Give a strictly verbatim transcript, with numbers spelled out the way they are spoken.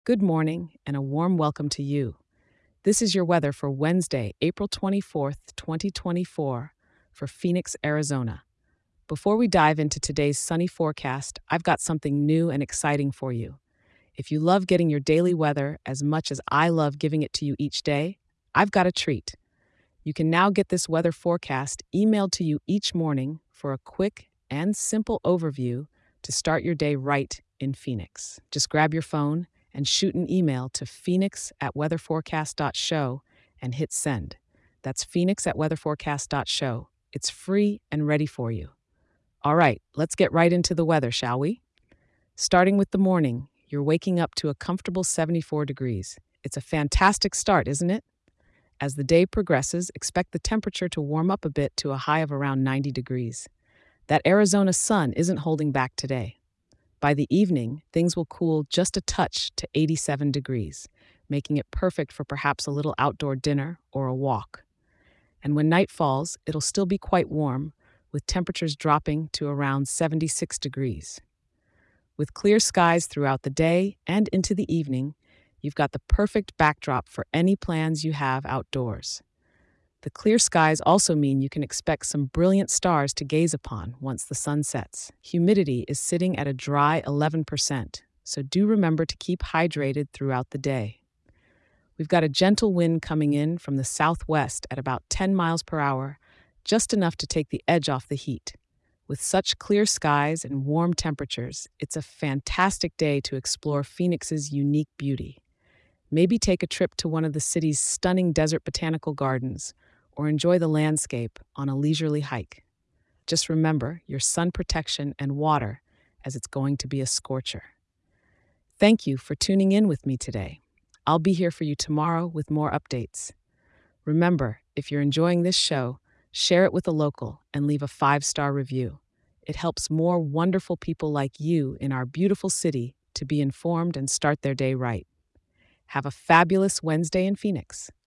Good morning and a warm welcome to you. This is your weather for Wednesday, April twenty-fourth, twenty twenty-four, for Phoenix, Arizona. Before we dive into today's sunny forecast, I've got something new and exciting for you. If you love getting your daily weather as much as I love giving it to you each day, I've got a treat. You can now get this weather forecast emailed to you each morning for a quick and simple overview to start your day right in Phoenix. Just grab your phone and shoot an email to phoenix at weatherforecast dot show and hit send. That's phoenix at weatherforecast dot show. It's free and ready for you. All right, let's get right into the weather, shall we? Starting with the morning, you're waking up to a comfortable seventy-four degrees. It's a fantastic start, isn't it? As the day progresses, expect the temperature to warm up a bit to a high of around ninety degrees. That Arizona sun isn't holding back today. By the evening, things will cool just a touch to eighty-seven degrees, making it perfect for perhaps a little outdoor dinner or a walk. And when night falls, it'll still be quite warm, with temperatures dropping to around seventy-six degrees. With clear skies throughout the day and into the evening, you've got the perfect backdrop for any plans you have outdoors. The clear skies also mean you can expect some brilliant stars to gaze upon once the sun sets. Humidity is sitting at a dry eleven percent, so do remember to keep hydrated throughout the day. We've got a gentle wind coming in from the southwest at about ten miles per hour, just enough to take the edge off the heat. With such clear skies and warm temperatures, it's a fantastic day to explore Phoenix's unique beauty. Maybe take a trip to one of the city's stunning desert botanical gardens or enjoy the landscape on a leisurely hike. Just remember your sun protection and water, as it's going to be a scorcher. Thank you for tuning in with me today. I'll be here for you tomorrow with more updates. Remember, if you're enjoying this show, share it with a local and leave a five-star review. It helps more wonderful people like you in our beautiful city to be informed and start their day right. Have a fabulous Wednesday in Phoenix.